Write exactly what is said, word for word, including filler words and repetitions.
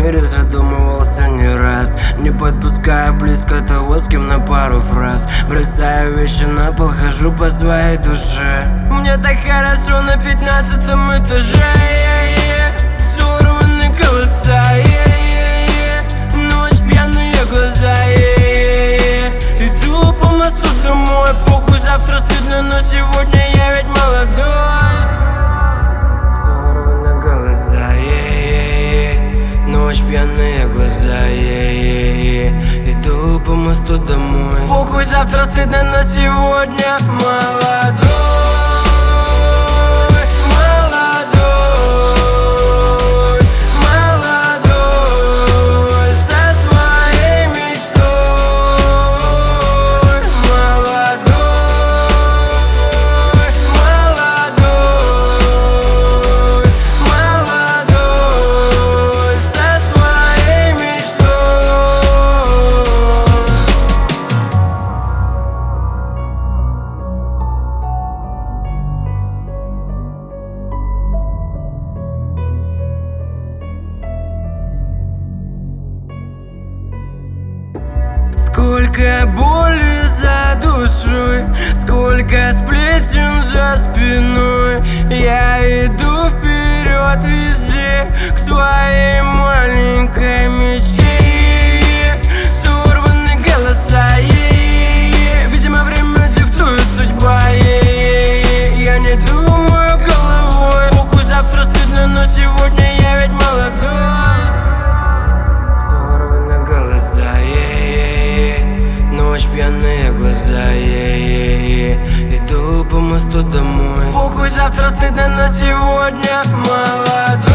мире задумывался не раз, не подпуская близко того, с кем на пару фраз. Бросаю вещи на пол, хожу по своей душе. Мне так хорошо на пятнадцатом этаже. Сорваны голоса, ночь, пьяные глаза. Иду по мосту домой, похуй, завтра стыдно, но сегодня я ведь молодой. Сорваны глаза, ночь, пьяные глаза. Иду по мосту домой, похуй, завтра стыдно, но сегодня молодой. Сколько боли за душой, сколько сплетен за спиной. Я иду вперед везде, к своей маленькой мечте. Сорваны голоса, видимо, время диктует судьба. Я не думаю головой, похуй, завтра стыдно, но сегодня я ведь молодой. Ночь, пьяные глаза, иду по мосту домой, похуй, завтра стыдно, но сегодня молодой.